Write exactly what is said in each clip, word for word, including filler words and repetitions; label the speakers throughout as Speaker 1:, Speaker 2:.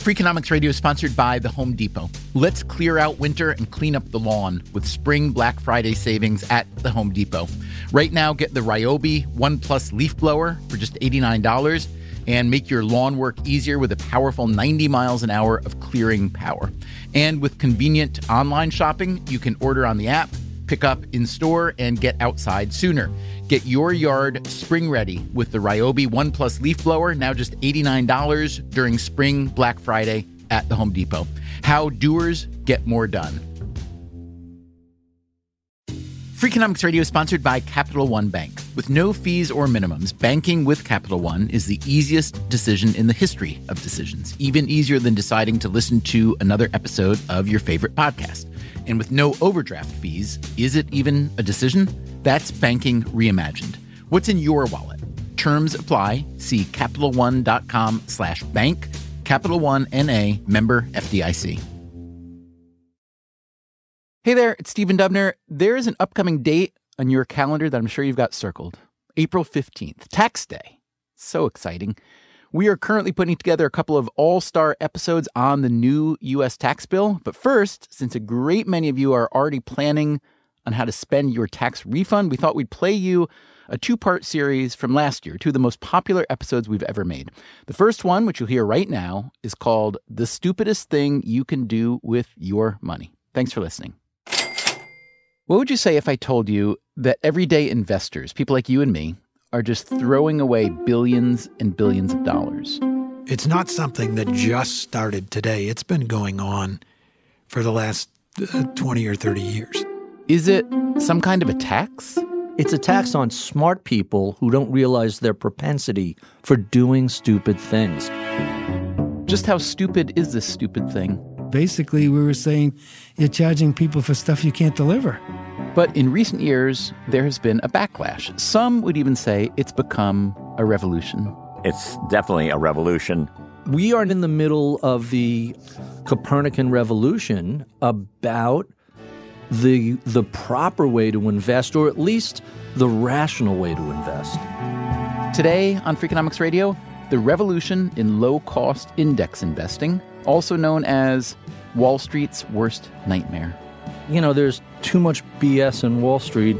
Speaker 1: Freakonomics Radio is sponsored by The Home Depot. Let's clear out winter and clean up the lawn with spring Black Friday savings at The Home Depot. Right now, get the Ryobi One Plus leaf blower for just eighty-nine dollars and make your lawn work easier with a powerful ninety miles an hour of clearing power. And with convenient online shopping, you can order on the app, pick up in store, and get outside sooner. Get your yard spring ready with the Ryobi One Plus leaf blower, now just eighty-nine dollars during spring Black Friday at the Home Depot. How doers get more done. Freakonomics Radio is sponsored by Capital One Bank. With no fees or minimums, banking with Capital One is the easiest decision in the history of decisions, even easier than deciding to listen to another episode of your favorite podcast. And with no overdraft fees, is it even a decision? That's banking reimagined. What's in your wallet? Terms apply. See CapitalOne.com slash bank. Capital One N A, member F D I C. Hey there, it's Stephen Dubner. There is an upcoming date on your calendar that I'm sure you've got circled. April fifteenth, Tax Day. So exciting. We are currently putting together a couple of all-star episodes on the new U S tax bill. But first, since a great many of you are already planning on how to spend your tax refund, we thought we'd play you a two-part series from last year, two of the most popular episodes we've ever made. The first one, which you'll hear right now, is called The Stupidest Thing You Can Do With Your Money. Thanks for listening. What would you say if I told you that everyday investors, people like you and me, are just throwing away billions and billions of dollars?
Speaker 2: It's not something that just started today. It's been going on for the last uh, twenty or thirty years.
Speaker 1: Is it some kind of a tax?
Speaker 3: It's a tax on smart people who don't realize their propensity for doing stupid things.
Speaker 1: Just how stupid is this stupid thing?
Speaker 4: Basically, we were saying you're charging people for stuff you can't deliver.
Speaker 1: But in recent years, there has been a backlash. Some would even say it's become a revolution.
Speaker 5: It's definitely a revolution.
Speaker 3: We are in the middle of the Copernican revolution about the the proper way to invest, or at least the rational way to invest.
Speaker 1: Today on Freakonomics Radio, the revolution in low-cost index investing, also known as Wall Street's worst nightmare.
Speaker 3: You know, there's too much B S in Wall Street.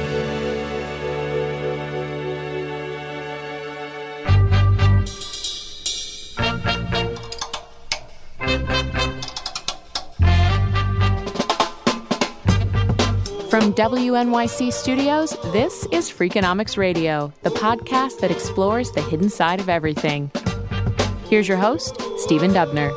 Speaker 6: From W N Y C Studios, this is Freakonomics Radio, the podcast that explores the hidden side of everything. Here's your host, Stephen Dubner.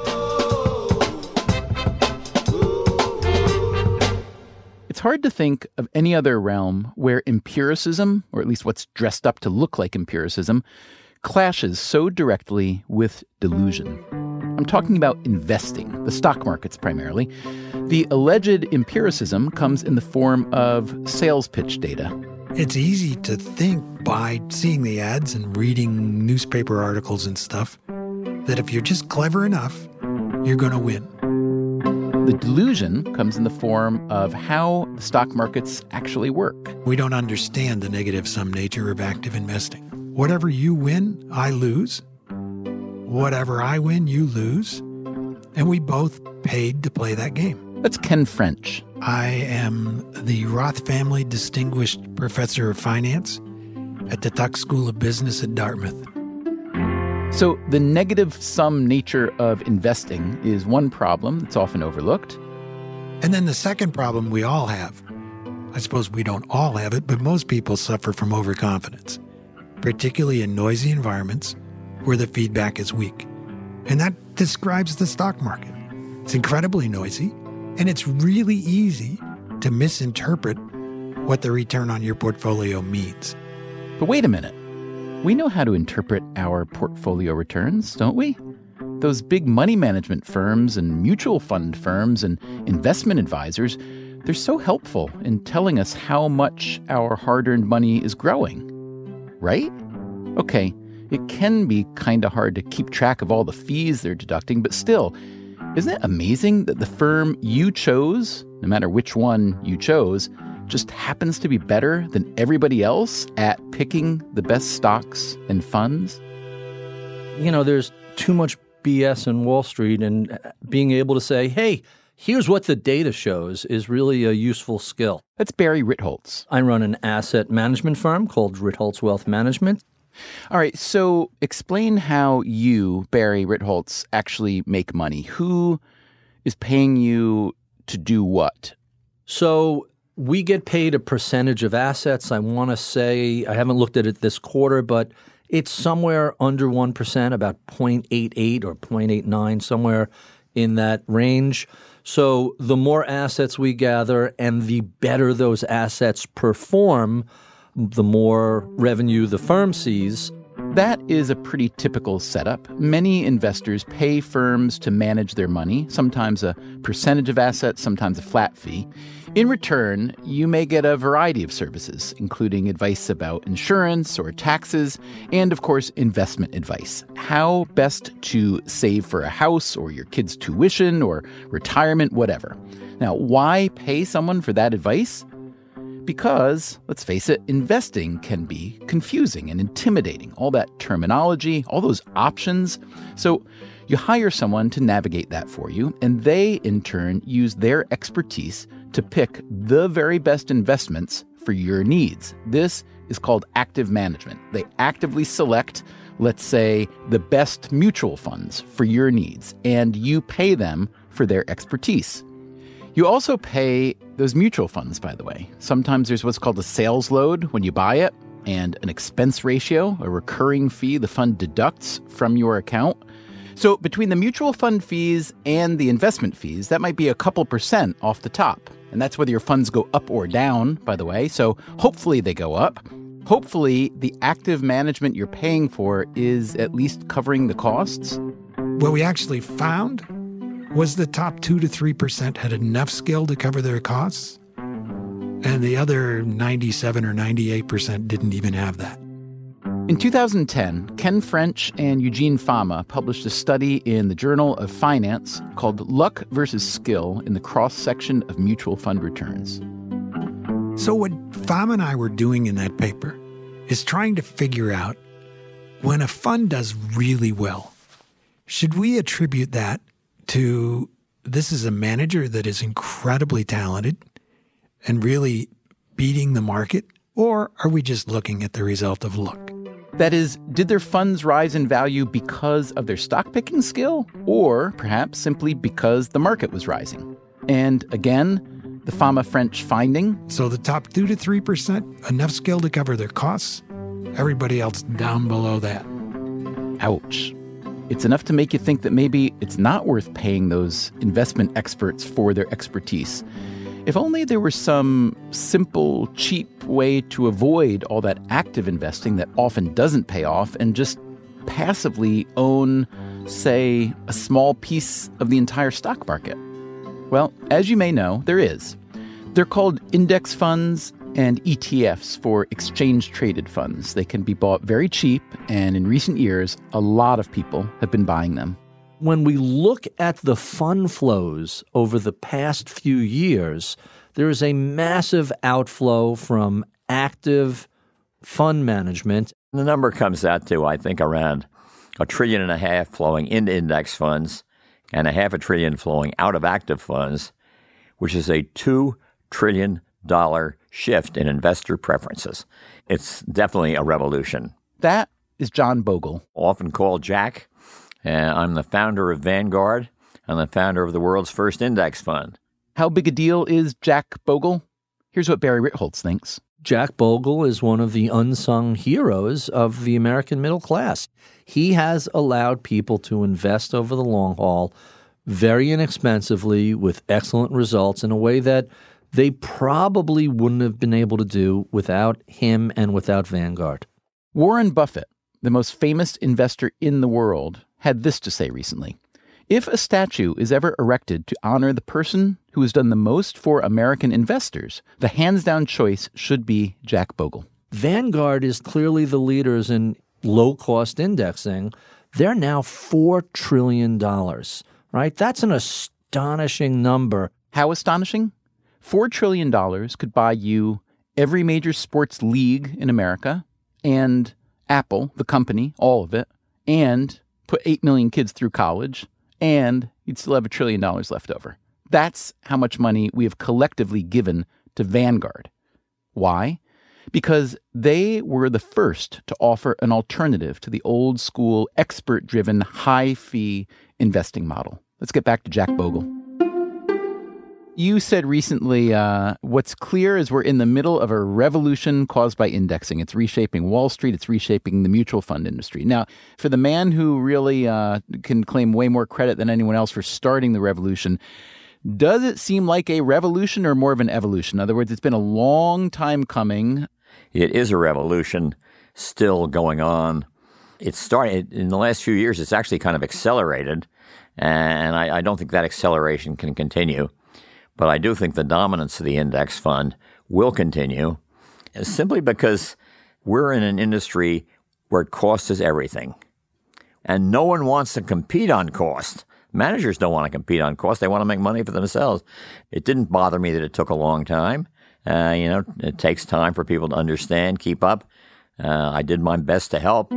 Speaker 1: It's hard to think of any other realm where empiricism, or at least what's dressed up to look like empiricism, clashes so directly with delusion. I'm talking about investing, the stock markets primarily. The alleged empiricism comes in the form of sales pitch data.
Speaker 2: It's easy to think by seeing the ads and reading newspaper articles and stuff that if you're just clever enough, you're going to win.
Speaker 1: The delusion comes in the form of how the stock markets actually work.
Speaker 2: We don't understand the negative sum nature of active investing. Whatever you win, I lose. Whatever I win, you lose. And we both paid to play that game.
Speaker 1: That's Ken French.
Speaker 2: I am the Roth Family Distinguished Professor of Finance at the Tuck School of Business at Dartmouth.
Speaker 1: So the negative sum nature of investing is one problem that's often overlooked.
Speaker 2: And then the second problem we all have, I suppose we don't all have it, but most people suffer from overconfidence, particularly in noisy environments where the feedback is weak. And that describes the stock market. It's incredibly noisy, and it's really easy to misinterpret what the return on your portfolio means.
Speaker 1: But wait a minute. We know how to interpret our portfolio returns, don't we? Those big money management firms and mutual fund firms and investment advisors, they're so helpful in telling us how much our hard-earned money is growing, right? Okay, it can be kind of hard to keep track of all the fees they're deducting, but still, isn't it amazing that the firm you chose, no matter which one you chose, just happens to be better than everybody else at picking the best stocks and funds?
Speaker 3: You know, there's too much B S in Wall Street, and being able to say, hey, here's what the data shows is really a useful skill.
Speaker 1: That's Barry Ritholtz.
Speaker 3: I run an asset management firm called Ritholtz Wealth Management.
Speaker 1: All right, so explain how you, Barry Ritholtz, actually make money. Who is paying you to do what?
Speaker 3: So we get paid a percentage of assets. I want to say, I haven't looked at it this quarter, but it's somewhere under one percent, about zero point eight eight or zero point eight nine, somewhere in that range. So the more assets we gather and the better those assets perform, the more revenue the firm sees.
Speaker 1: That is a pretty typical setup. Many investors pay firms to manage their money, sometimes a percentage of assets, sometimes a flat fee. In return, you may get a variety of services, including advice about insurance or taxes, and of course, investment advice. How best to save for a house or your kid's tuition or retirement, whatever. Now, why pay someone for that advice? Because, let's face it, investing can be confusing and intimidating. All that terminology, all those options. So you hire someone to navigate that for you, and they, in turn, use their expertise to pick the very best investments for your needs. This is called active management. They actively select, let's say, the best mutual funds for your needs, and you pay them for their expertise. You also pay those mutual funds, by the way. Sometimes there's what's called a sales load when you buy it, and an expense ratio, a recurring fee the fund deducts from your account. So between the mutual fund fees and the investment fees, that might be a couple percent off the top. And that's whether your funds go up or down, by the way. So hopefully they go up. Hopefully the active management you're paying for is at least covering the costs.
Speaker 2: What we actually found was the top two to three percent had enough skill to cover their costs, and the other ninety-seven or ninety-eight percent didn't even have that.
Speaker 1: In two thousand ten, Ken French and Eugene Fama published a study in the Journal of Finance called Luck versus Skill in the Cross-Section of Mutual Fund Returns.
Speaker 2: So what Fama and I were doing in that paper is trying to figure out, when a fund does really well, should we attribute that to this is a manager that is incredibly talented and really beating the market, or are we just looking at the result of luck?
Speaker 1: That is, did their funds rise in value because of their stock-picking skill, or perhaps simply because the market was rising? And again, the Fama French finding.
Speaker 2: So the top two to three percent, enough skill to cover their costs, everybody else down below that.
Speaker 1: Ouch. It's enough to make you think that maybe it's not worth paying those investment experts for their expertise. If only there were some simple, cheap way to avoid all that active investing that often doesn't pay off and just passively own, say, a small piece of the entire stock market. Well, as you may know, there is. They're called index funds and E T Fs for exchange-traded funds. They can be bought very cheap, and in recent years, a lot of people have been buying them.
Speaker 3: When we look at the fund flows over the past few years, there is a massive outflow from active fund management.
Speaker 5: The number comes out to, I think, around a trillion and a half flowing into index funds and a half a trillion flowing out of active funds, which is a two trillion dollars shift in investor preferences. It's definitely a revolution.
Speaker 1: That is John Bogle.
Speaker 5: Often called Jack. Uh, I'm the founder of Vanguard. I'm the founder of the world's first index fund.
Speaker 1: How big a deal is Jack Bogle? Here's what Barry Ritholtz thinks.
Speaker 3: Jack Bogle is one of the unsung heroes of the American middle class. He has allowed people to invest over the long haul very inexpensively with excellent results in a way that they probably wouldn't have been able to do without him and without Vanguard.
Speaker 1: Warren Buffett, the most famous investor in the world, had this to say recently. If a statue is ever erected to honor the person who has done the most for American investors, the hands-down choice should be Jack Bogle.
Speaker 3: Vanguard is clearly the leaders in low-cost indexing. They're now four trillion dollars, right? That's an astonishing number.
Speaker 1: How astonishing? four trillion dollars could buy you every major sports league in America, and Apple, the company, all of it, and put eight million kids through college, and you'd still have a trillion dollars left over. That's how much money we have collectively given to Vanguard. Why? Because they were the first to offer an alternative to the old school, expert-driven, high-fee investing model. Let's get back to Jack Bogle. You said recently, uh, what's clear is we're in the middle of a revolution caused by indexing. It's reshaping Wall Street. It's reshaping the mutual fund industry. Now, for the man who really uh, can claim way more credit than anyone else for starting the revolution, does it seem like a revolution or more of an evolution? In other words, it's been a long time coming.
Speaker 5: It is a revolution still going on. It started in the last few years. It's actually kind of accelerated, and I, I don't think that acceleration can continue. But I do think the dominance of the index fund will continue simply because we're in an industry where cost is everything. And no one wants to compete on cost. Managers don't want to compete on cost. They want to make money for themselves. It didn't bother me that it took a long time. Uh, you know, it takes time for people to understand, keep up. Uh, I did my best to help.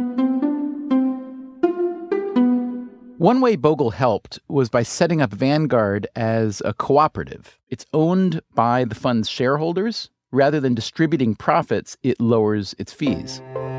Speaker 1: One way Bogle helped was by setting up Vanguard as a cooperative. It's owned by the fund's shareholders. Rather than distributing profits, it lowers its fees.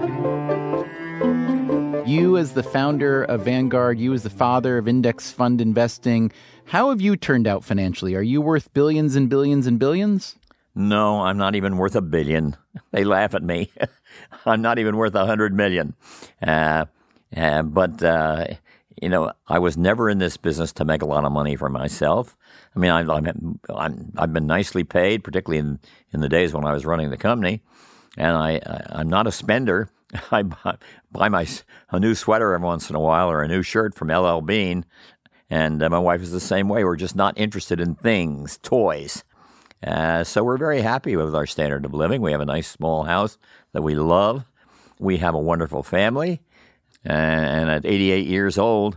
Speaker 1: You as the founder of Vanguard, you as the father of index fund investing, how have you turned out financially? Are you worth billions and billions and billions?
Speaker 5: No, I'm not even worth a billion. They laugh at me. I'm not even worth a hundred million. Uh, uh, but... Uh, You know, I was never in this business to make a lot of money for myself. I mean, I, I'm, I'm, I've been nicely paid, particularly in, in the days when I was running the company. And I, I, I'm not a spender. I buy, buy my, a new sweater every once in a while or a new shirt from L L Bean. And uh, my wife is the same way. We're just not interested in things, toys. Uh, so we're very happy with our standard of living. We have a nice small house that we love. We have a wonderful family. And at eighty-eight years old,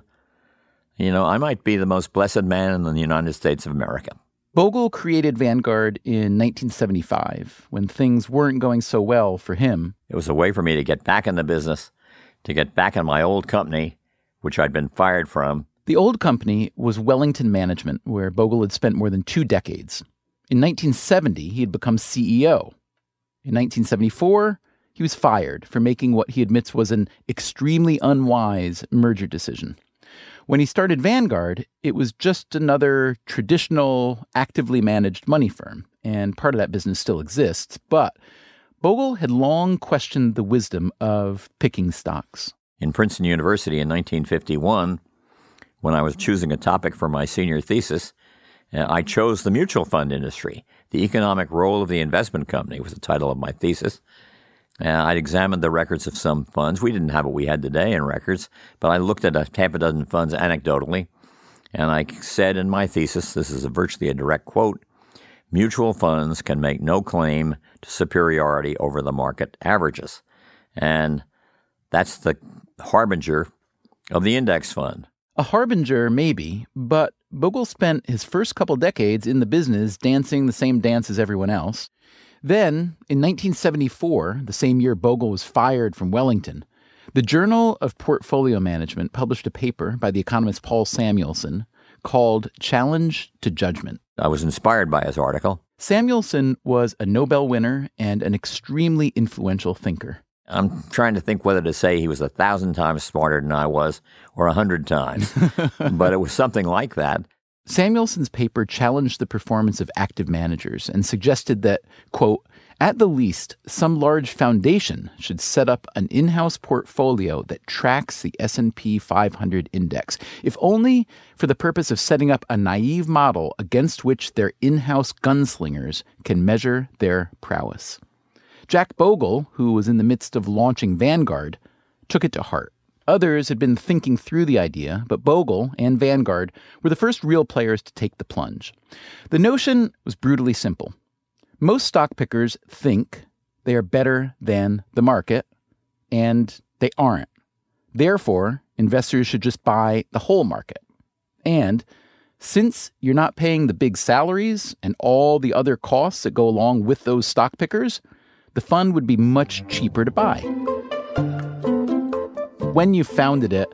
Speaker 5: you know, I might be the most blessed man in the United States of America.
Speaker 1: Bogle created Vanguard in nineteen seventy-five, when things weren't going so well for him.
Speaker 5: It was a way for me to get back in the business, to get back in my old company, which I'd been fired from.
Speaker 1: The old company was Wellington Management, where Bogle had spent more than two decades. In nineteen seventy, he had become C E O. In nineteen seventy-four, he was fired for making what he admits was an extremely unwise merger decision. When he started Vanguard, it was just another traditional, actively managed money firm, and part of that business still exists. But Bogle had long questioned the wisdom of picking stocks.
Speaker 5: In Princeton University in nineteen fifty-one, when I was choosing a topic for my senior thesis, uh, I chose the mutual fund industry. The Economic Role of the Investment Company was the title of my thesis. Uh, I'd examined the records of some funds. We didn't have what we had today in records, but I looked at a half a dozen funds anecdotally, and I said in my thesis, this is a virtually a direct quote, mutual funds can make no claim to superiority over the market averages. And that's the harbinger of the index fund.
Speaker 1: A harbinger, maybe, but Bogle spent his first couple decades in the business dancing the same dance as everyone else. Then, in nineteen seventy-four, the same year Bogle was fired from Wellington, the Journal of Portfolio Management published a paper by the economist Paul Samuelson called Challenge to Judgment.
Speaker 5: I was inspired by his article.
Speaker 1: Samuelson was a Nobel winner and an extremely influential thinker.
Speaker 5: I'm trying to think whether to say he was a thousand times smarter than I was or a hundred times, but it was something like that.
Speaker 1: Samuelson's paper challenged the performance of active managers and suggested that, quote, at the least, some large foundation should set up an in-house portfolio that tracks the S and P five hundred index, if only for the purpose of setting up a naive model against which their in-house gunslingers can measure their prowess. Jack Bogle, who was in the midst of launching Vanguard, took it to heart. Others had been thinking through the idea, but Bogle and Vanguard were the first real players to take the plunge. The notion was brutally simple. Most stock pickers think they are better than the market, and they aren't. Therefore, investors should just buy the whole market. And since you're not paying the big salaries and all the other costs that go along with those stock pickers, the fund would be much cheaper to buy. When you founded it,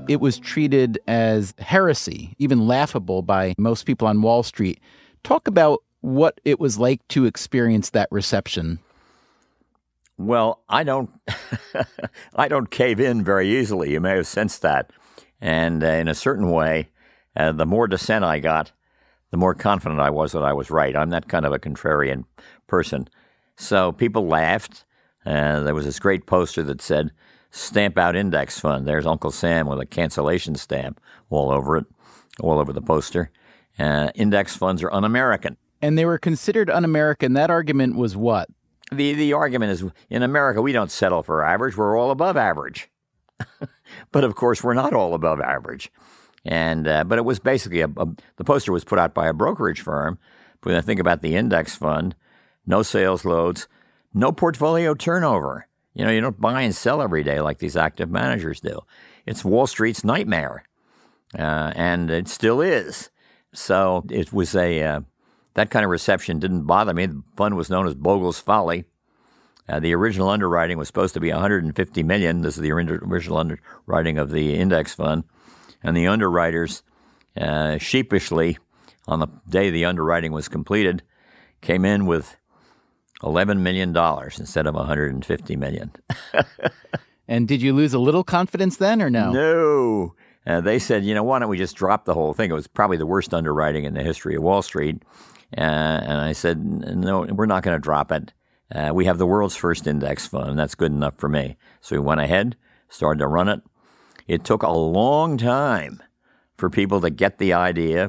Speaker 1: it was treated as heresy, even laughable by most people on Wall Street. Talk about what it was like to experience that reception.
Speaker 5: Well, I don't I don't cave in very easily. You may have sensed that. And uh, in a certain way, uh, the more dissent I got, the more confident I was that I was right. I'm that kind of a contrarian person. So people laughed. Uh, there was this great poster that said, "Stamp out index fund." There's Uncle Sam with a cancellation stamp all over it, all over the poster. Uh, index funds are un-American.
Speaker 1: And they were considered un-American. That argument was what?
Speaker 5: The the argument is, in America, we don't settle for average. We're all above average. But, of course, we're not all above average. And uh, But it was basically, a, a, the poster was put out by a brokerage firm. But when I think about the index fund, no sales loads, no portfolio turnover. You know, you don't buy and sell every day like these active managers do. It's Wall Street's nightmare. Uh, and it still is. So it was a... Uh, That kind of reception didn't bother me. The fund was known as Bogle's Folly. Uh, the original underwriting was supposed to be one hundred fifty million dollars. This is the original underwriting of the index fund. And the underwriters, uh, sheepishly, on the day the underwriting was completed, came in with eleven million dollars instead of one hundred fifty million dollars.
Speaker 1: And did you lose a little confidence then or no?
Speaker 5: No. Uh, they said, you know, why don't we just drop the whole thing? It was probably the worst underwriting in the history of Wall Street. Uh, and I said, no, we're not going to drop it. Uh, we have the world's first index fund. That's good enough for me. So we went ahead, started to run it. It took a long time for people to get the idea.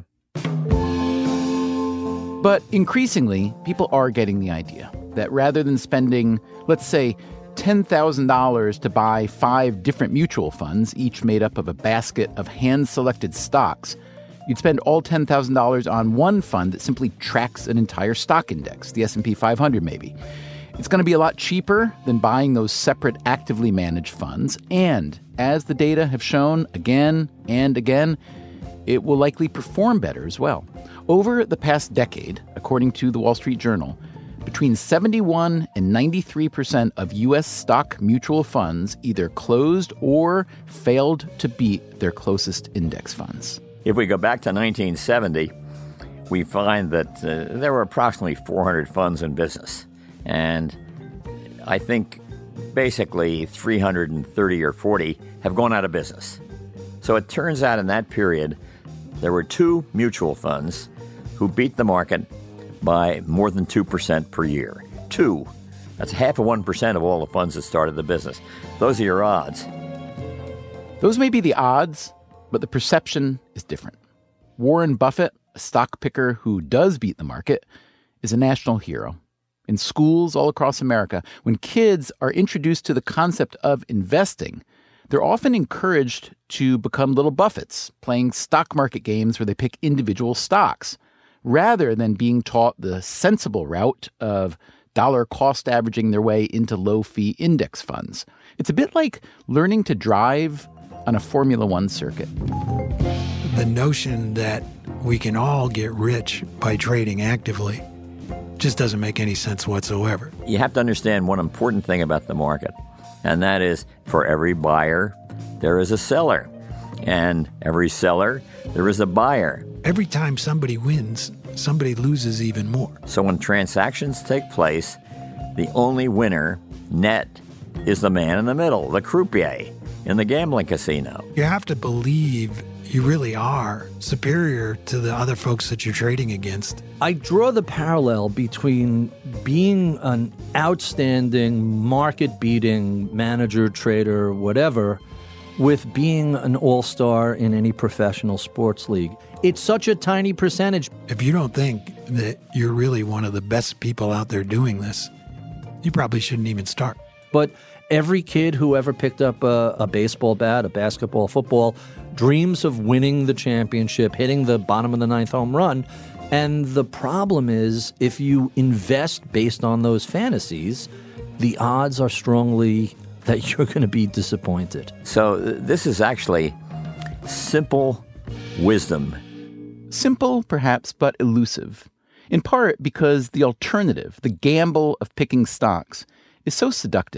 Speaker 1: But increasingly, people are getting the idea that rather than spending, let's say, ten thousand dollars to buy five different mutual funds, each made up of a basket of hand-selected stocks, you'd spend all ten thousand dollars on one fund that simply tracks an entire stock index, the S and P five hundred maybe. It's going to be a lot cheaper than buying those separate actively managed funds. And as the data have shown again and again, it will likely perform better as well. Over the past decade, according to the Wall Street Journal, between seventy-one and ninety-three percent of U S stock mutual funds either closed or failed to beat their closest index funds.
Speaker 5: If we go back to nineteen seventy, we find that uh, there were approximately four hundred funds in business. And I think basically three hundred thirty or forty have gone out of business. So it turns out in that period, there were two mutual funds who beat the market by more than two percent per year. Two. That's half of one percent of all the funds that started the business. Those are your odds.
Speaker 1: Those may be the odds, but the perception is different. Warren Buffett, a stock picker who does beat the market, is a national hero. In schools all across America, when kids are introduced to the concept of investing, they're often encouraged to become little Buffetts, playing stock market games where they pick individual stocks, rather than being taught the sensible route of dollar cost averaging their way into low-fee index funds. It's a bit like learning to drive on a Formula One circuit.
Speaker 2: The notion that we can all get rich by trading actively just doesn't make any sense whatsoever.
Speaker 5: You have to understand one important thing about the market, and that is for every buyer, there is a seller. And every seller, there is a buyer.
Speaker 2: Every time somebody wins, somebody loses even more.
Speaker 5: So when transactions take place, the only winner, net, is the man in the middle, the croupier in the gambling casino.
Speaker 2: You have to believe you really are superior to the other folks that you're trading against.
Speaker 3: I draw the parallel between being an outstanding, market-beating manager, trader, whatever, with being an all-star in any professional sports league. It's such a tiny percentage.
Speaker 2: If you don't think that you're really one of the best people out there doing this, you probably shouldn't even start.
Speaker 3: But every kid who ever picked up a, a baseball bat, a basketball, football, dreams of winning the championship, hitting the bottom of the ninth home run. And the problem is, if you invest based on those fantasies, the odds are strongly that you're going to be disappointed.
Speaker 5: So this is actually simple wisdom.
Speaker 1: Simple, perhaps, but elusive. In part because the alternative, the gamble of picking stocks, is so seductive.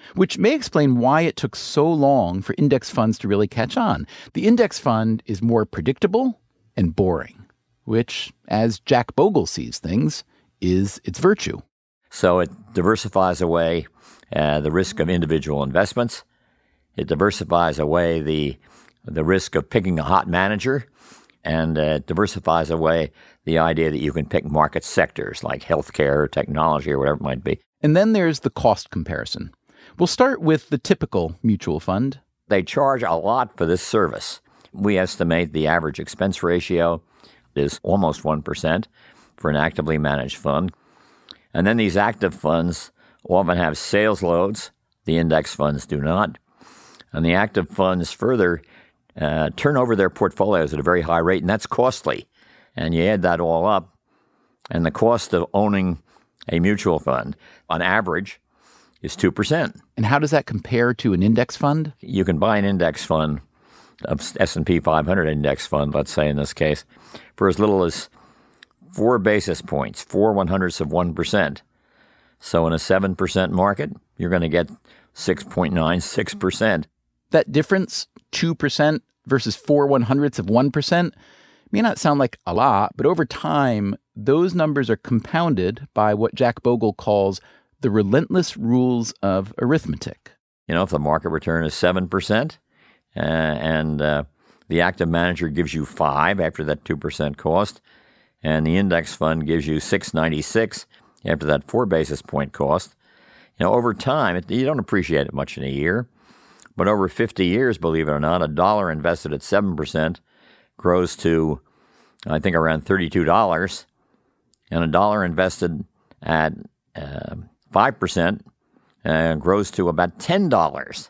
Speaker 1: which may explain why it took so long for index funds to really catch on. The index fund is more predictable and boring, which, as Jack Bogle sees things, is its virtue.
Speaker 5: So it diversifies away uh, the risk of individual investments. It diversifies away the the risk of picking a hot manager, and uh, it diversifies away the idea that you can pick market sectors like healthcare, technology, or whatever it might be.
Speaker 1: And then there's the cost comparison. We'll start with the typical mutual fund.
Speaker 5: They charge a lot for this service. We estimate the average expense ratio is almost one percent for an actively managed fund. And then these active funds often have sales loads. The index funds do not. And the active funds further uh, turn over their portfolios at a very high rate, and that's costly. And you add that all up, and the cost of owning a mutual fund, on average, is two percent.
Speaker 1: And how does that compare to an index fund?
Speaker 5: You can buy an index fund, an S and P five hundred index fund, let's say in this case, for as little as four basis points, four one-hundredths of one percent. So in a seven percent market, you're going to get six point nine six percent.
Speaker 1: That difference, two percent versus four one-hundredths of one percent, may not sound like a lot, but over time, those numbers are compounded by what Jack Bogle calls the relentless rules of arithmetic.
Speaker 5: You know, if the market return is seven percent uh, and uh, the active manager gives you five after that two percent cost, and the index fund gives you six ninety-six after that four basis point cost, you know, over time, it, you don't appreciate it much in a year. But over fifty years, believe it or not, a dollar invested at seven percent grows to, I think, around thirty-two dollars. And a dollar invested at uh, five percent uh, grows to about ten dollars.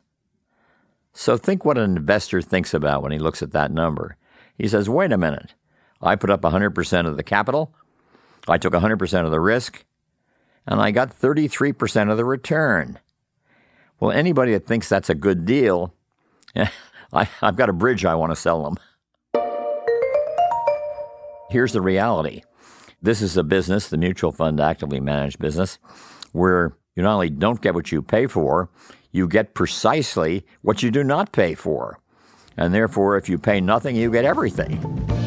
Speaker 5: So think what an investor thinks about when he looks at that number. He says, wait a minute, I put up one hundred percent of the capital, I took one hundred percent of the risk, and I got thirty-three percent of the return. Well, anybody that thinks that's a good deal, I, I've got a bridge I want to sell them. Here's the reality. This is a business, the mutual fund actively managed business, where you not only don't get what you pay for, you get precisely what you do not pay for. And therefore, if you pay nothing, you get everything.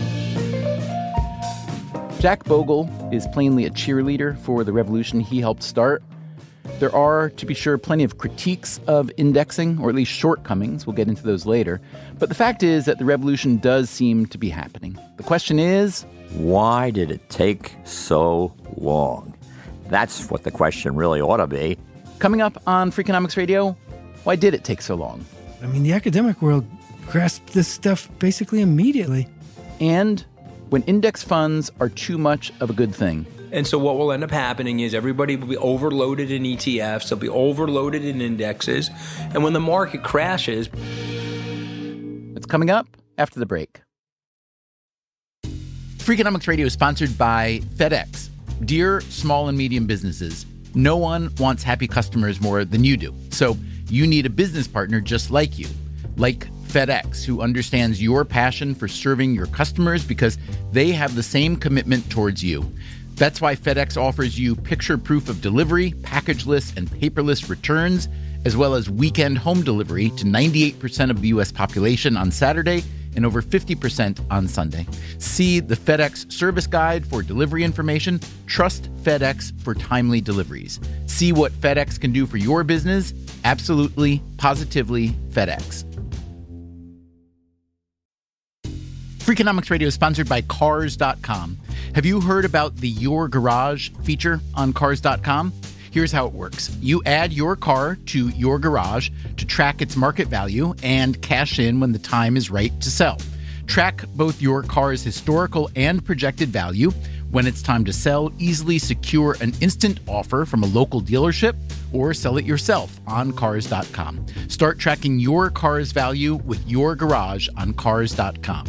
Speaker 1: Jack Bogle is plainly a cheerleader for the revolution he helped start. There are, to be sure, plenty of critiques of indexing, or at least shortcomings. We'll get into those later. But the fact is that the revolution does seem to be happening. The question is,
Speaker 5: why did it take so long? That's what the question really ought to be.
Speaker 1: Coming up on Freakonomics Radio, why did it take so long?
Speaker 4: I mean, the academic world grasped this stuff basically immediately.
Speaker 1: And when index funds are too much of a good thing.
Speaker 7: And so what will end up happening is everybody will be overloaded in E T Fs, they'll be overloaded in indexes, and when the market crashes...
Speaker 1: It's coming up after the break. Freakonomics Radio is sponsored by FedEx. Dear small and medium businesses, no one wants happy customers more than you do. So you need a business partner just like you, like FedEx, who understands your passion for serving your customers because they have the same commitment towards you. That's why FedEx offers you picture proof of delivery, packageless and paperless returns, as well as weekend home delivery to ninety-eight percent of the U S population on Saturday and over fifty percent on Sunday. See the FedEx service guide for delivery information. Trust FedEx for timely deliveries. See what FedEx can do for your business. Absolutely, positively FedEx. Freakonomics Radio is sponsored by Cars dot com. Have you heard about the Your Garage feature on Cars dot com? Here's how it works. You add your car to your garage to track its market value and cash in when the time is right to sell. Track both your car's historical and projected value. When it's time to sell, easily secure an instant offer from a local dealership or sell it yourself on Cars dot com. Start tracking your car's value with your garage on Cars dot com.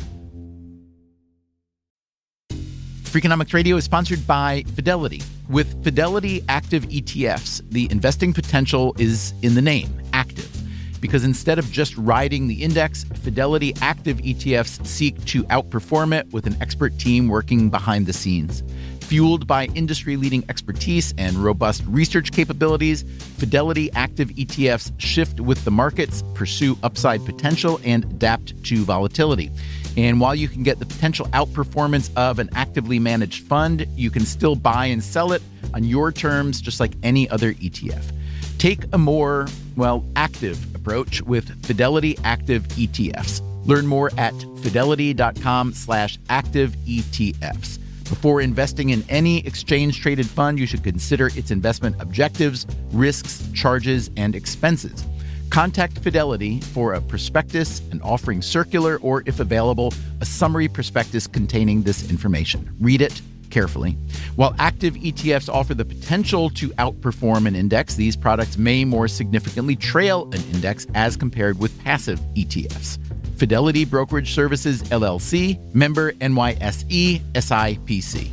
Speaker 1: Freakonomics Radio is sponsored by Fidelity. With Fidelity Active E T Fs, the investing potential is in the name, active. Because instead of just riding the index, Fidelity Active E T Fs seek to outperform it with an expert team working behind the scenes. Fueled by industry-leading expertise and robust research capabilities, Fidelity Active E T Fs shift with the markets, pursue upside potential, and adapt to volatility. And while you can get the potential outperformance of an actively managed fund, you can still buy and sell it on your terms, just like any other E T F. Take a more, well, active approach with Fidelity Active E T Fs. Learn more at fidelity.com slash active ETFs. Before investing in any exchange-traded fund, you should consider its investment objectives, risks, charges, and expenses. Contact Fidelity for a prospectus, an offering circular, or, if available, a summary prospectus containing this information. Read it carefully. While active E T Fs offer the potential to outperform an index, these products may more significantly trail an index as compared with passive E T Fs. Fidelity Brokerage Services, L L C, member N Y S E, S I P C.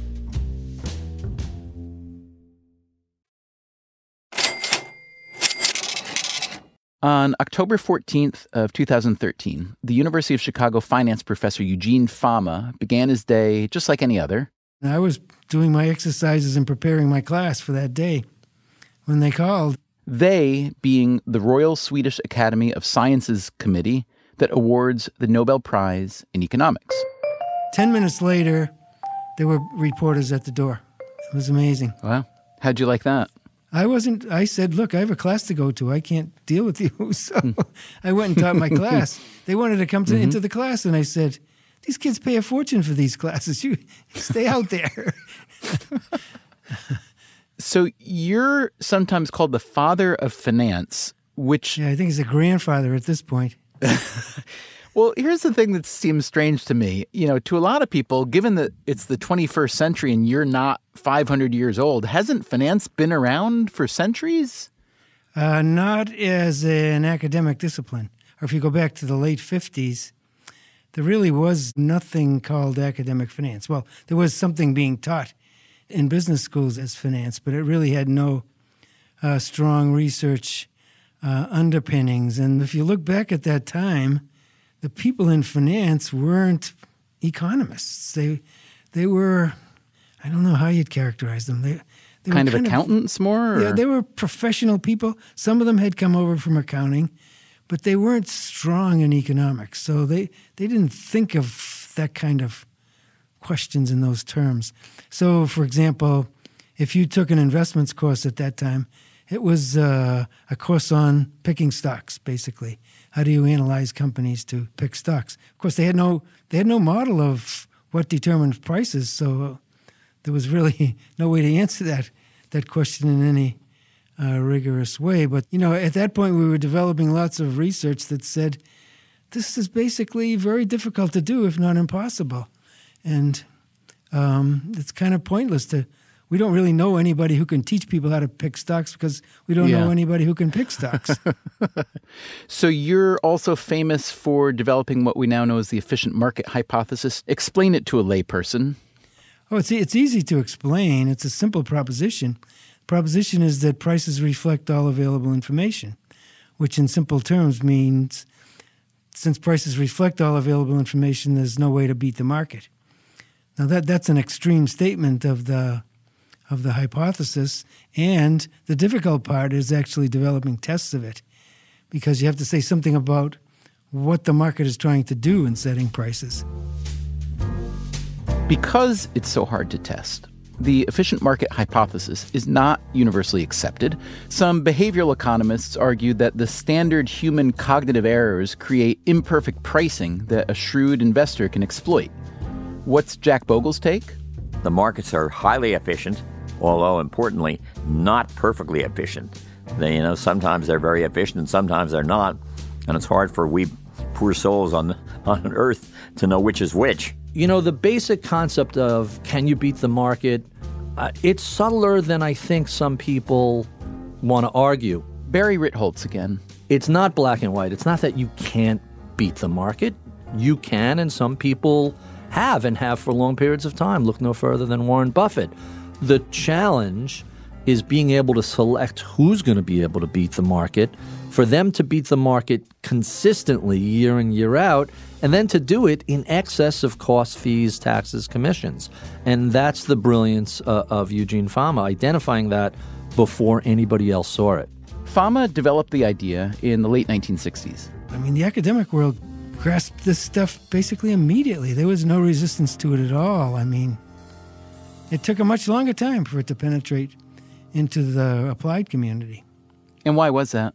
Speaker 1: On October fourteenth of two thousand thirteen, the University of Chicago finance professor Eugene Fama began his day just like any other.
Speaker 4: I was doing my exercises and preparing my class for that day when they called.
Speaker 1: They being the Royal Swedish Academy of Sciences Committee that awards the Nobel Prize in Economics.
Speaker 4: Ten minutes later, there were reporters at the door. It was amazing.
Speaker 1: Wow. How'd you like that?
Speaker 4: I wasn't, I said, look, I have a class to go to. I can't deal with you. So I went and taught my class. They wanted to come to, mm-hmm. into the class, and I said, these kids pay a fortune for these classes. You stay out there.
Speaker 1: So you're sometimes called the father of finance, which...
Speaker 4: Yeah, I think he's a grandfather at this point.
Speaker 1: Well, here's the thing that seems strange to me. You know, to a lot of people, given that it's the twenty-first century and you're not five hundred years old, hasn't finance been around for centuries?
Speaker 4: Uh, not as an academic discipline. Or if you go back to the late fifties, there really was nothing called academic finance. Well, there was something being taught in business schools as finance, but it really had no uh, strong research uh, underpinnings. And if you look back at that time, the people in finance weren't economists. They they were, I don't know how you'd characterize them. They, they
Speaker 1: kind
Speaker 4: were
Speaker 1: of kind accountants
Speaker 4: of,
Speaker 1: more? Or?
Speaker 4: Yeah, they were professional people. Some of them had come over from accounting, but they weren't strong in economics. So they, they didn't think of that kind of questions in those terms. So, for example, if you took an investments course at that time, it was uh, a course on picking stocks, basically. How do you analyze companies to pick stocks? Of course, they had no they had no model of what determined prices, so there was really no way to answer that that question in any uh, rigorous way. But you know, at that point, we were developing lots of research that said this is basically very difficult to do, if not impossible, and um, it's kind of pointless to. We don't really know anybody who can teach people how to pick stocks because we don't yeah. know anybody who can pick stocks.
Speaker 1: So you're also famous for developing what we now know as the efficient market hypothesis. Explain it to a layperson.
Speaker 4: Oh, it's it's easy to explain. It's a simple proposition. The proposition is that prices reflect all available information, which in simple terms means since prices reflect all available information, there's no way to beat the market. Now, that that's an extreme statement of the of the hypothesis, and the difficult part is actually developing tests of it, because you have to say something about what the market is trying to do in setting prices.
Speaker 1: Because it's so hard to test, the efficient market hypothesis is not universally accepted. Some behavioral economists argue that the standard human cognitive errors create imperfect pricing that a shrewd investor can exploit. What's Jack Bogle's take?
Speaker 5: The markets are highly efficient, although importantly, not perfectly efficient. They, you know, sometimes they're very efficient and sometimes they're not, and it's hard for we poor souls on on Earth to know which is which.
Speaker 3: You know, the basic concept of can you beat the market, uh, it's subtler than I think some people want to argue.
Speaker 1: Barry Ritholtz again.
Speaker 3: It's not black and white. It's not that you can't beat the market. You can, and some people have and have for long periods of time. Look no further than Warren Buffett. The challenge is being able to select who's going to be able to beat the market, for them to beat the market consistently year in, year out, and then to do it in excess of costs, fees, taxes, commissions. And that's the brilliance uh, of Eugene Fama, identifying that before anybody else saw it.
Speaker 1: Fama developed the idea in the late nineteen sixties.
Speaker 4: I mean, the academic world grasped this stuff basically immediately. There was no resistance to it at all. I mean, it took a much longer time for it to penetrate into the applied community.
Speaker 1: And why was that?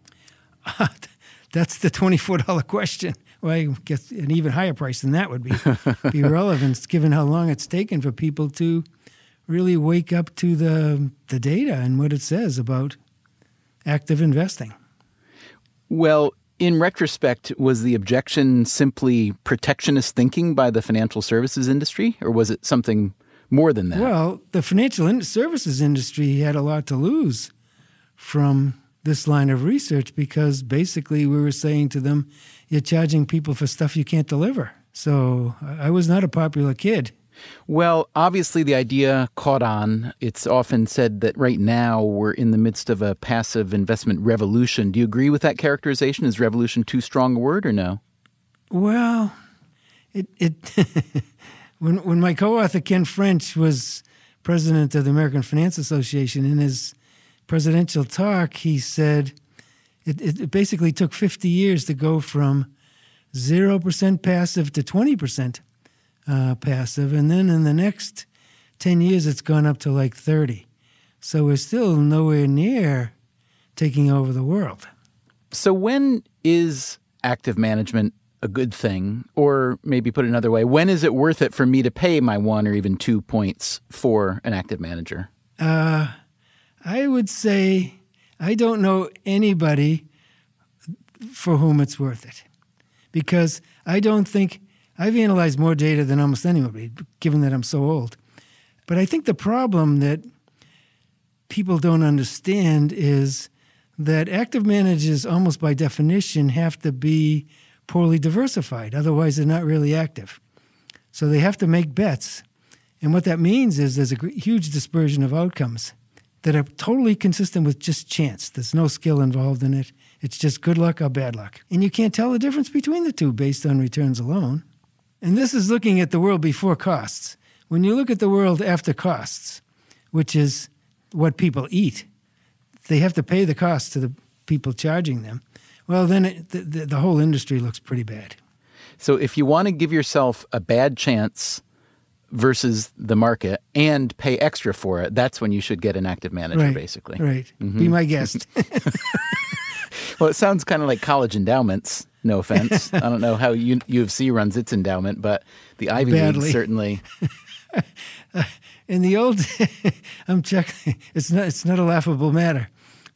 Speaker 4: That's the twenty-four dollars question. Well, I guess an even higher price than that would be, be relevant, given how long it's taken for people to really wake up to the the data and what it says about active investing.
Speaker 1: Well, in retrospect, was the objection simply protectionist thinking by the financial services industry, or was it something more than that?
Speaker 4: Well, the financial in- services industry had a lot to lose from this line of research because basically we were saying to them, you're charging people for stuff you can't deliver. So I was not a popular kid.
Speaker 1: Well, obviously the idea caught on. It's often said that right now we're in the midst of a passive investment revolution. Do you agree with that characterization? Is revolution too strong a word or no?
Speaker 4: Well, it it when when my co-author Ken French was president of the American Finance Association, in his presidential talk, he said it, it basically took fifty years to go from zero percent passive to twenty percent uh, passive. And then in the next ten years, it's gone up to like thirty. So we're still nowhere near taking over the world.
Speaker 1: So when is active management a good thing? Or maybe put another way, when is it worth it for me to pay my one or even two points for an active manager?
Speaker 4: Uh, I would say I don't know anybody for whom it's worth it, because I don't think I've analyzed more data than almost anybody, given that I'm so old. But I think the problem that people don't understand is that active managers, almost by definition, have to be poorly diversified. Otherwise, they're not really active. So they have to make bets. And what that means is there's a huge dispersion of outcomes that are totally consistent with just chance. There's no skill involved in it. It's just good luck or bad luck. And you can't tell the difference between the two based on returns alone. And this is looking at the world before costs. When you look at the world after costs, which is what people eat, they have to pay the cost to the people charging them. Well, then it, the, the, the whole industry looks pretty bad.
Speaker 1: So if you want to give yourself a bad chance versus the market and pay extra for it, that's when you should get an active manager,
Speaker 4: right,
Speaker 1: basically.
Speaker 4: Right.
Speaker 1: Mm-hmm.
Speaker 4: Be my guest.
Speaker 1: Well, it sounds kind of like college endowments, no offense. I don't know how U- U of C runs its endowment, but the Ivy
Speaker 4: Badly.
Speaker 1: League certainly.
Speaker 4: uh, in the old, I'm checking, it's not, it's not a laughable matter.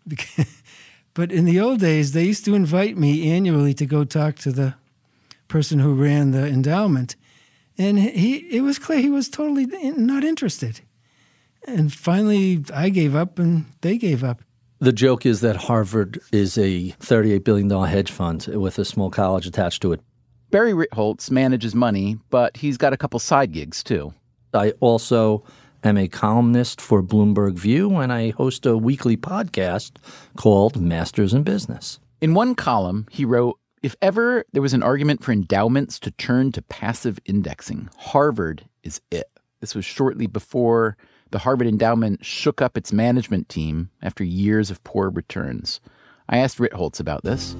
Speaker 4: But in the old days, they used to invite me annually to go talk to the person who ran the endowment. And he, it was clear he was totally not interested. And finally, I gave up and they gave up.
Speaker 3: The joke is that Harvard is a thirty-eight billion dollars hedge fund with a small college attached to it.
Speaker 1: Barry Ritholtz manages money, but he's got a couple side gigs, too.
Speaker 3: I also am a columnist for Bloomberg View, and I host a weekly podcast called Masters in Business.
Speaker 1: In one column, he wrote, if ever there was an argument for endowments to turn to passive indexing, Harvard is it. This was shortly before the Harvard Endowment shook up its management team after years of poor returns. I asked Ritholtz about this.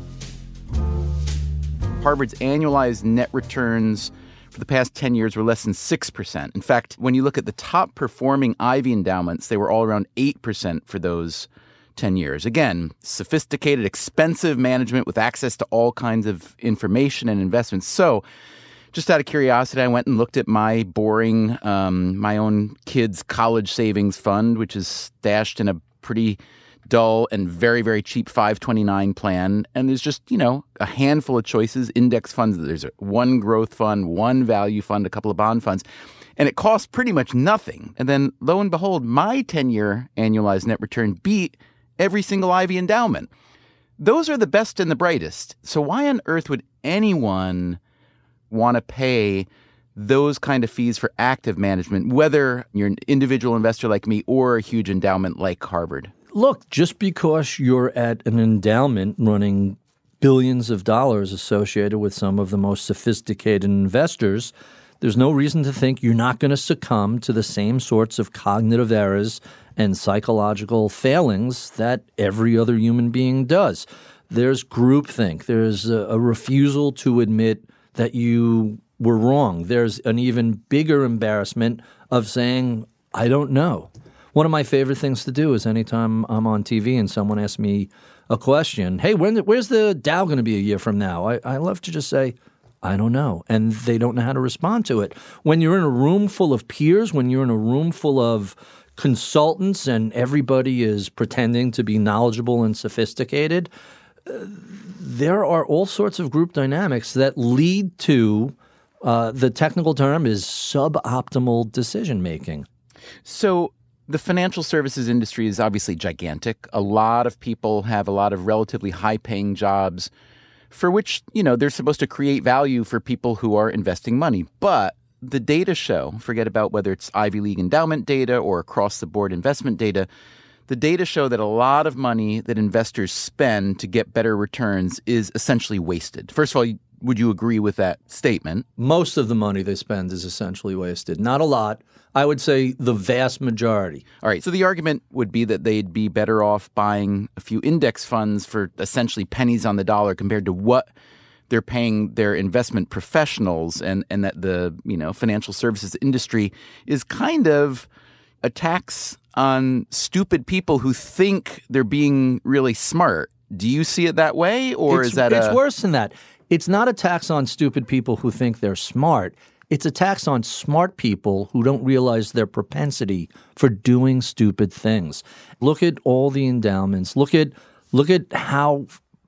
Speaker 1: Harvard's annualized net returns for the past ten years were less than six percent. In fact, when you look at the top performing Ivy endowments, they were all around eight percent for those ten years. Again, sophisticated, expensive management with access to all kinds of information and investments. So just out of curiosity, I went and looked at my boring, um, my own kid's college savings fund, which is stashed in a pretty dull and very, very cheap five twenty-nine plan. And there's just, you know, a handful of choices, index funds. There's one growth fund, one value fund, a couple of bond funds. And it costs pretty much nothing. And then lo and behold, my ten-year annualized net return beat every single Ivy endowment. Those are the best and the brightest. So why on earth would anyone want to pay those kind of fees for active management, whether you're an individual investor like me or a huge endowment like Harvard?
Speaker 3: Look, just because you're at an endowment running billions of dollars associated with some of the most sophisticated investors, there's no reason to think you're not going to succumb to the same sorts of cognitive errors and psychological failings that every other human being does. There's groupthink. There's a, a refusal to admit that you were wrong. There's an even bigger embarrassment of saying, I don't know. One of my favorite things to do is anytime I'm on T V and someone asks me a question, hey, when, where's the Dow going to be a year from now? I, I love to just say, I don't know. And they don't know how to respond to it. When you're in a room full of peers, when you're in a room full of consultants and everybody is pretending to be knowledgeable and sophisticated, uh, there are all sorts of group dynamics that lead to uh, the technical term is suboptimal decision making.
Speaker 1: So the financial services industry is obviously gigantic. A lot of people have a lot of relatively high-paying jobs for which, you know, they're supposed to create value for people who are investing money. But the data show, forget about whether it's Ivy League endowment data or across-the-board investment data, the data show that a lot of money that investors spend to get better returns is essentially wasted. First of all, would you agree with that statement?
Speaker 3: Most of the money they spend is essentially wasted. Not a lot. I would say the vast majority.
Speaker 1: All right. So the argument would be that they'd be better off buying a few index funds for essentially pennies on the dollar compared to what they're paying their investment professionals, and, and that the, you know, financial services industry is kind of a tax on stupid people who think they're being really smart. Do you see it that way, or
Speaker 3: it's,
Speaker 1: is that
Speaker 3: it's
Speaker 1: a...
Speaker 3: worse than that. It's not a tax on stupid people who think they're smart. It's a tax on smart people who don't realize their propensity for doing stupid things. Look at all the endowments. Look at look at how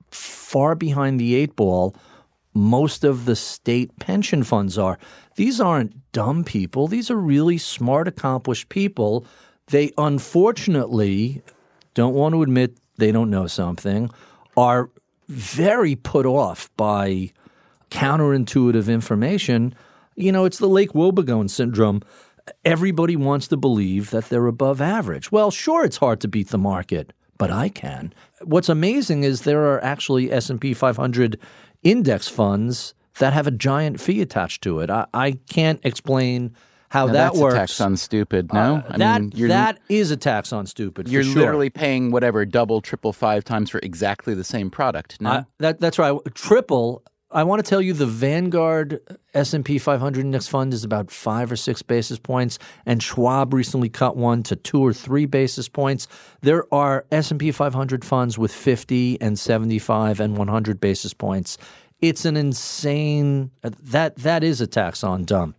Speaker 3: far behind the eight ball most of the state pension funds are. These aren't dumb people. These are really smart, accomplished people. They unfortunately don't want to admit they don't know something, are very put off by counterintuitive information. You know, it's the Lake Wobegon syndrome. Everybody wants to believe that they're above average. Well, sure, it's hard to beat the market, but I can. What's amazing is there are actually S and P five hundred index funds that have a giant fee attached to it. I, I can't explain how
Speaker 1: now
Speaker 3: that
Speaker 1: that's
Speaker 3: works.
Speaker 1: That's a tax on stupid, no?
Speaker 3: Uh,
Speaker 1: I
Speaker 3: that,
Speaker 1: mean, you're,
Speaker 3: that is a tax on stupid,
Speaker 1: You're
Speaker 3: for sure.
Speaker 1: literally paying whatever, double, triple, five times for exactly the same product, no?
Speaker 3: Uh, that, that's right. Triple. I want to tell you the Vanguard S and P five hundred index fund is about five or six basis points, and Schwab recently cut one to two or three basis points. There are S and P five hundred funds with fifty and seventy-five and one hundred basis points. It's an insane that that is a tax on dumb.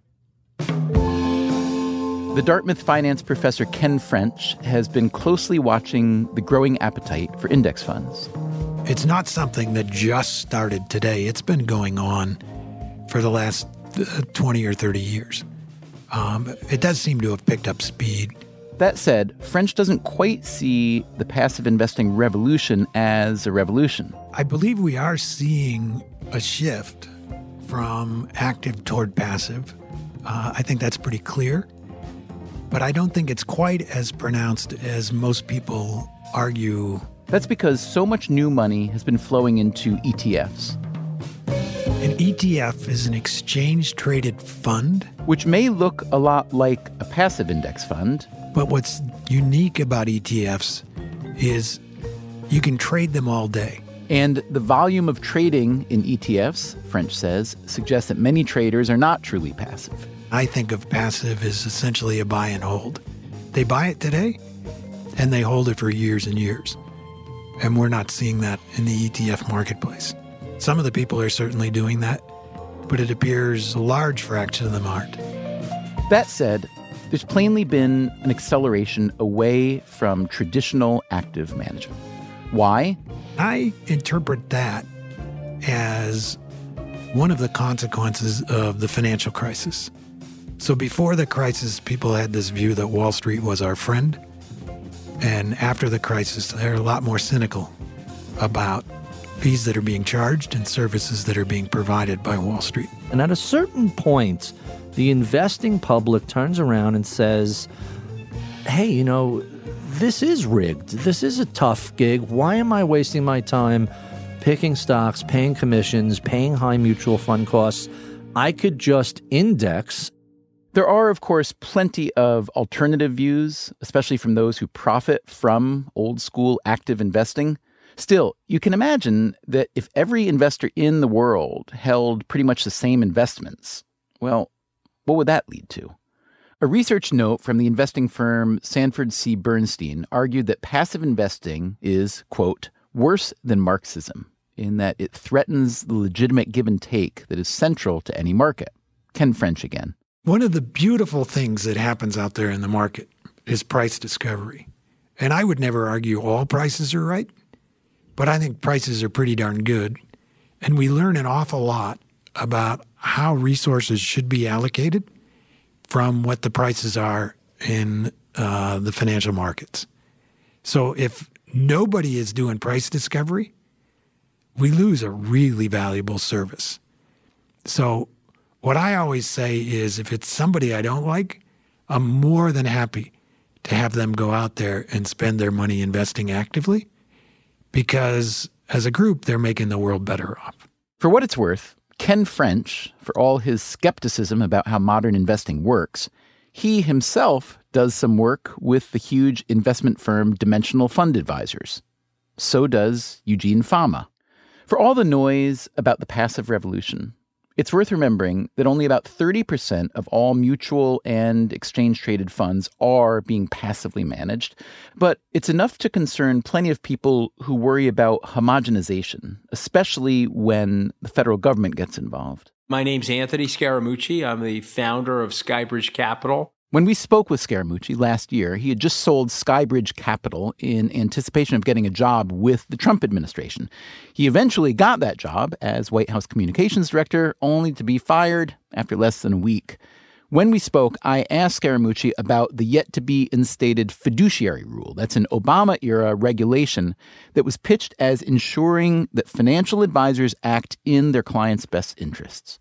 Speaker 1: The Dartmouth finance professor Ken French has been closely watching the growing appetite for index funds.
Speaker 2: It's not something that just started today. It's been going on for the last twenty or thirty years. Um, it does seem to have picked up speed.
Speaker 1: That said, French doesn't quite see the passive investing revolution as a revolution.
Speaker 2: I believe we are seeing a shift from active toward passive. Uh, I think that's pretty clear. But I don't think it's quite as pronounced as most people argue.
Speaker 1: That's because so much new money has been flowing into E T Fs.
Speaker 2: An E T F is an exchange-traded fund,
Speaker 1: which may look a lot like a passive index fund.
Speaker 2: But what's unique about E T Fs is you can trade them all day.
Speaker 1: And the volume of trading in E T Fs, French says, suggests that many traders are not truly passive.
Speaker 2: I think of passive as essentially a buy and hold. They buy it today, and they hold it for years and years. And we're not seeing that in the E T F marketplace. Some of the people are certainly doing that, but it appears a large fraction of them aren't.
Speaker 1: That said, there's plainly been an acceleration away from traditional active management. Why?
Speaker 2: I interpret that as one of the consequences of the financial crisis. So before the crisis, people had this view that Wall Street was our friend. And after the crisis, they're a lot more cynical about fees that are being charged and services that are being provided by Wall Street.
Speaker 3: And at a certain point, the investing public turns around and says, hey, you know, this is rigged. This is a tough gig. Why am I wasting my time picking stocks, paying commissions, paying high mutual fund costs? I could just index.
Speaker 1: There are, of course, plenty of alternative views, especially from those who profit from old school active investing. Still, you can imagine that if every investor in the world held pretty much the same investments, well, what would that lead to? A research note from the investing firm Sanford C. Bernstein argued that passive investing is, quote, worse than Marxism, in that it threatens the legitimate give and take that is central to any market. Ken French again.
Speaker 2: One of the beautiful things that happens out there in the market is price discovery. And I would never argue all prices are right, but I think prices are pretty darn good. And we learn an awful lot about how resources should be allocated from what the prices are in uh, the financial markets. So if nobody is doing price discovery, we lose a really valuable service. So what I always say is if it's somebody I don't like, I'm more than happy to have them go out there and spend their money investing actively, because as a group, they're making the world better off.
Speaker 1: For what it's worth, Ken French, for all his skepticism about how modern investing works, he himself does some work with the huge investment firm Dimensional Fund Advisors. So does Eugene Fama. For all the noise about the passive revolution, it's worth remembering that only about thirty percent of all mutual and exchange-traded funds are being passively managed, but it's enough to concern plenty of people who worry about homogenization, especially when the federal government gets involved.
Speaker 7: My name's Anthony Scaramucci. I'm the founder of Skybridge Capital.
Speaker 1: When we spoke with Scaramucci last year, he had just sold Skybridge Capital in anticipation of getting a job with the Trump administration. He eventually got that job as White House communications director, only to be fired after less than a week. When we spoke, I asked Scaramucci about the yet-to-be-instated fiduciary rule. That's an Obama-era regulation that was pitched as ensuring that financial advisors act in their clients' best interests.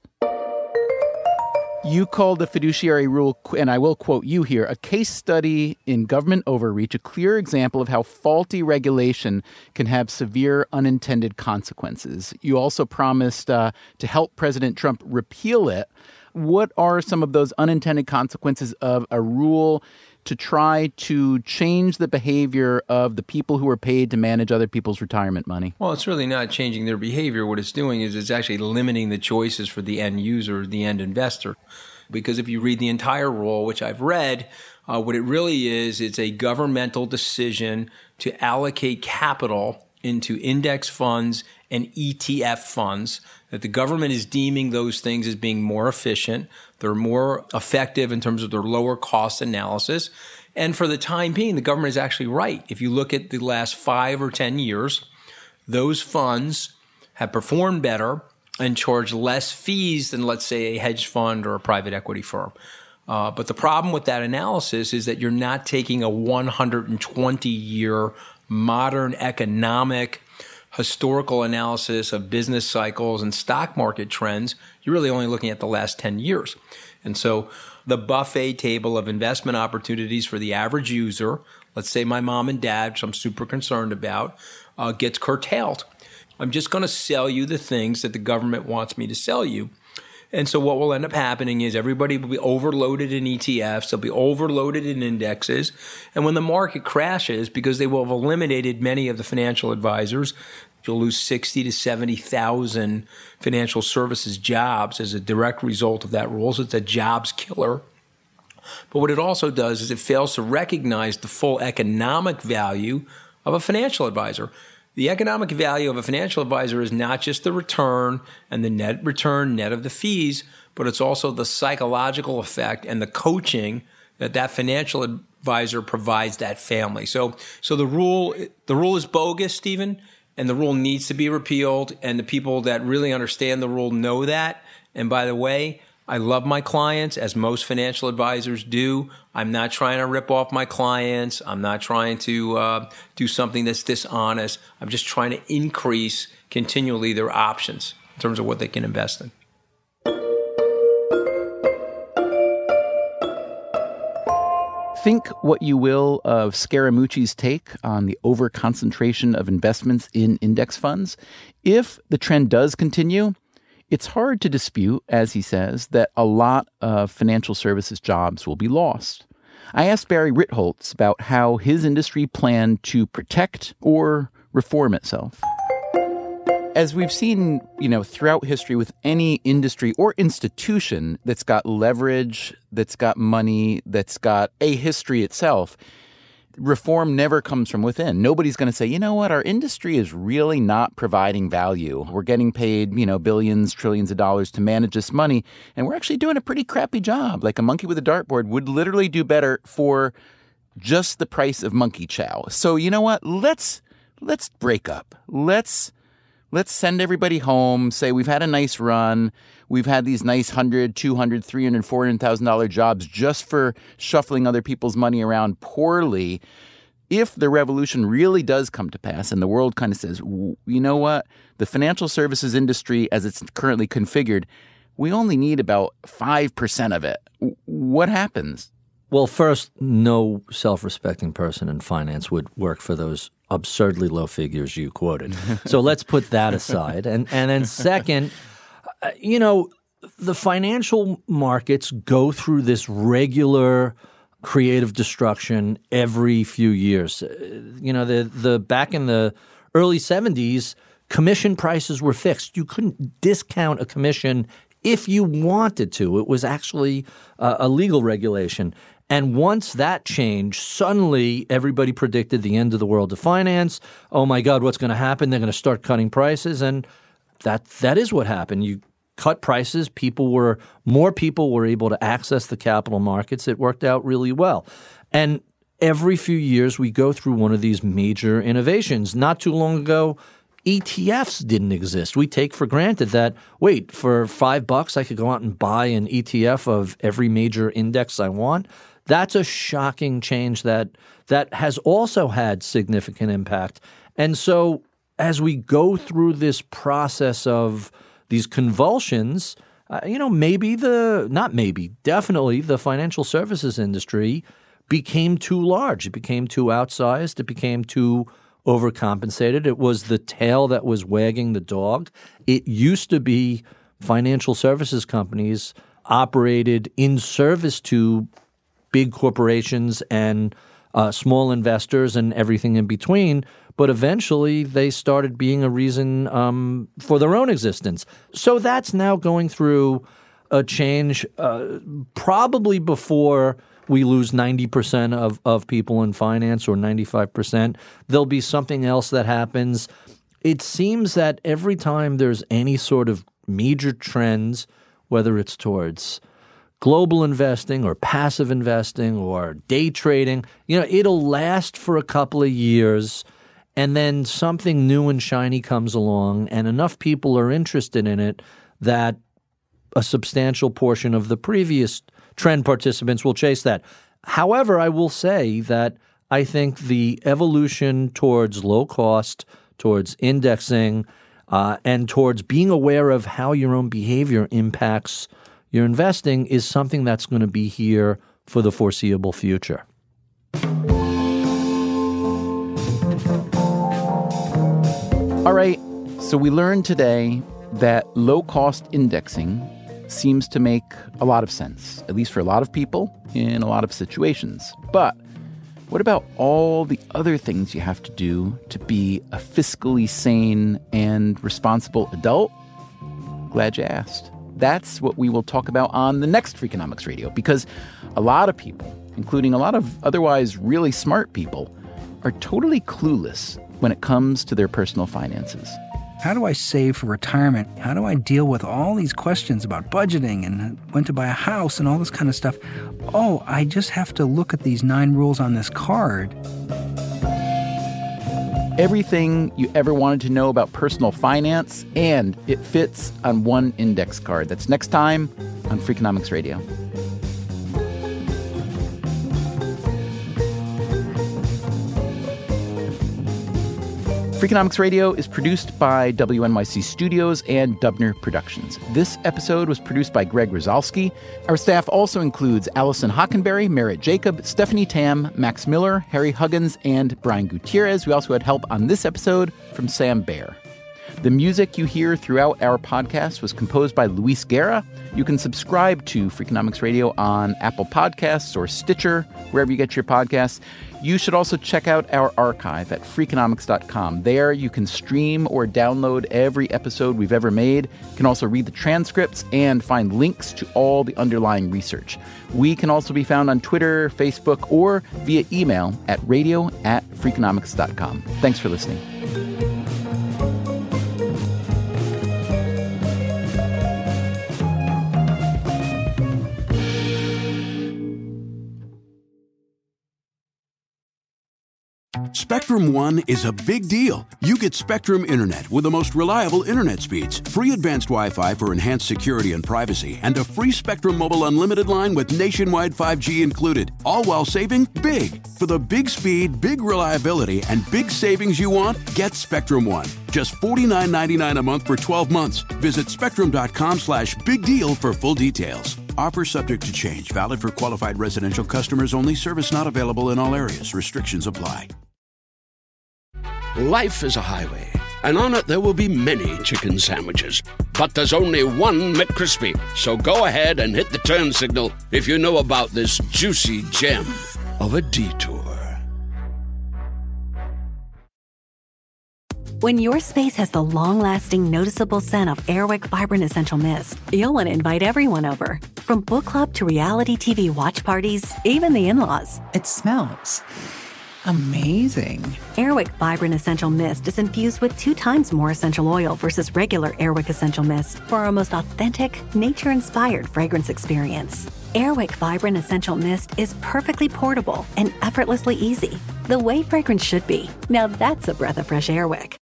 Speaker 1: You called the fiduciary rule, and I will quote you here, a case study in government overreach, a clear example of how faulty regulation can have severe unintended consequences. You also promised uh, to help President Trump repeal it. What are some of those unintended consequences of a rule to try to change the behavior of the people who are paid to manage other people's retirement money?
Speaker 7: Well, it's really not changing their behavior. What it's doing is it's actually limiting the choices for the end user, the end investor. Because if you read the entire rule, which I've read, uh, what it really is, it's a governmental decision to allocate capital into index funds and E T F funds, that the government is deeming those things as being more efficient. They're more effective in terms of their lower cost analysis. And for the time being, the government is actually right. If you look at the last five or ten years, those funds have performed better and charge less fees than, let's say, a hedge fund or a private equity firm. Uh, but the problem with that analysis is that you're not taking a one hundred twenty year modern economic historical analysis of business cycles and stock market trends. You're really only looking at the last ten years. And so the buffet table of investment opportunities for the average user, let's say my mom and dad, which I'm super concerned about, uh, gets curtailed. I'm just going to sell you the things that the government wants me to sell you. And so what will end up happening is everybody will be overloaded in E T Fs. They'll be overloaded in indexes. And when the market crashes, because they will have eliminated many of the financial advisors, you'll lose sixty to seventy thousand financial services jobs as a direct result of that rule. So it's a jobs killer. But what it also does is it fails to recognize the full economic value of a financial advisor. The economic value of a financial advisor is not just the return and the net return, net of the fees, but it's also the psychological effect and the coaching that that financial advisor provides that family. So, so the rule, the rule is bogus, Stephen, and the rule needs to be repealed. And the people that really understand the rule know that. And by the way, I love my clients, as most financial advisors do. I'm not trying to rip off my clients. I'm not trying to uh, do something that's dishonest. I'm just trying to increase continually their options in terms of what they can invest in.
Speaker 1: Think what you will of Scaramucci's take on the overconcentration of investments in index funds. If the trend does continue, it's hard to dispute, as he says, that a lot of financial services jobs will be lost. I asked Barry Ritholtz about how his industry planned to protect or reform itself. As we've seen, you know, throughout history with any industry or institution that's got leverage, that's got money, that's got a history itself, reform never comes from within. Nobody's going to say, you know what, our industry is really not providing value. We're getting paid, you know, billions, trillions of dollars to manage this money, and we're actually doing a pretty crappy job. Like a monkey with a dartboard would literally do better for just the price of monkey chow. So you know what, let's let's break up. Let's Let's send everybody home, say we've had a nice run, we've had these nice one hundred, two hundred, three hundred, four hundred thousand dollars jobs just for shuffling other people's money around poorly. If the revolution really does come to pass and the world kind of says, you know what, the financial services industry as it's currently configured, we only need about five percent of it. What happens?
Speaker 3: Well, first, no self-respecting person in finance would work for those absurdly low figures you quoted. So let's put that aside. And and then second, uh, you know, the financial markets go through this regular creative destruction every few years. Uh, you know, the the back in the early seventies, commission prices were fixed. You couldn't discount a commission if you wanted to. It was actually uh, a legal regulation. And once that changed, suddenly everybody predicted the end of the world of finance. Oh, my God, what's going to happen? They're going to start cutting prices. And that that is what happened. You cut prices. People were more people were able to access the capital markets. It worked out really well. And every few years we go through one of these major innovations. Not too long ago, E T Fs didn't exist. We take for granted that, wait, for five bucks I could go out and buy an E T F of every major index I want. That's a shocking change that that has also had significant impact. And so as we go through this process of these convulsions, uh, you know, maybe the – not maybe, definitely the financial services industry became too large. It became too outsized. It became too overcompensated. It was the tail that was wagging the dog. It used to be financial services companies operated in service to – big corporations and uh, small investors and everything in between. But eventually they started being a reason um, for their own existence. So that's now going through a change uh, probably before we lose ninety percent of, of people in finance or ninety-five percent. There'll be something else that happens. It seems that every time there's any sort of major trends, whether it's towards global investing or passive investing or day trading, you know, it'll last for a couple of years and then something new and shiny comes along and enough people are interested in it that a substantial portion of the previous trend participants will chase that. However, I will say that I think the evolution towards low cost, towards indexing, uh, and towards being aware of how your own behavior impacts your investing is something that's going to be here for the foreseeable future.
Speaker 1: All right, so we learned today that low-cost indexing seems to make a lot of sense, at least for a lot of people in a lot of situations. But what about all the other things you have to do to be a fiscally sane and responsible adult? Glad you asked. That's what we will talk about on the next Freakonomics Radio, because a lot of people, including a lot of otherwise really smart people, are totally clueless when it comes to their personal finances.
Speaker 8: How do I save for retirement? How do I deal with all these questions about budgeting and when to buy a house and all this kind of stuff? Oh, I just have to look at these nine rules on this card.
Speaker 1: Everything you ever wanted to know about personal finance, and it fits on one index card. That's next time on Freakonomics Radio. Freakonomics Radio is produced by W N Y C Studios and Dubner Productions. This episode was produced by Greg Rosalsky. Our staff also includes Allison Hockenberry, Merritt Jacob, Stephanie Tam, Max Miller, Harry Huggins, and Brian Gutierrez. We also had help on this episode from Sam Baer. The music you hear throughout our podcast was composed by Luis Guerra. You can subscribe to Freakonomics Radio on Apple Podcasts or Stitcher, wherever you get your podcasts. You should also check out our archive at freakonomics dot com. There you can stream or download every episode we've ever made. You can also read the transcripts and find links to all the underlying research. We can also be found on Twitter, Facebook, or via email at radio at freakonomics dot com. Thanks for listening.
Speaker 9: Spectrum One is a big deal. You get Spectrum Internet with the most reliable internet speeds, free advanced Wi-Fi for enhanced security and privacy, and a free Spectrum Mobile Unlimited line with nationwide five G included, all while saving big. For the big speed, big reliability, and big savings you want, get Spectrum One. Just forty-nine ninety-nine a month for twelve months. Visit spectrum.com slash big deal for full details. Offer subject to change. Valid for qualified residential customers only. Service not available in all areas. Restrictions apply.
Speaker 10: Life is a highway, and on it there will be many chicken sandwiches. But there's only one McCrispy. So go ahead and hit the turn signal if you know about this juicy gem of a detour.
Speaker 11: When your space has the long-lasting, noticeable scent of Airwick Vibrant Essential Mist, you'll want to invite everyone over. From book club to reality T V watch parties, even the in-laws.
Speaker 12: It smells amazing.
Speaker 11: Airwick Vibrant Essential Mist is infused with two times more essential oil versus regular Airwick Essential Mist for our most authentic, nature-inspired fragrance experience. Airwick Vibrant Essential Mist is perfectly portable and effortlessly easy. The way fragrance should be. Now that's a breath of fresh Airwick.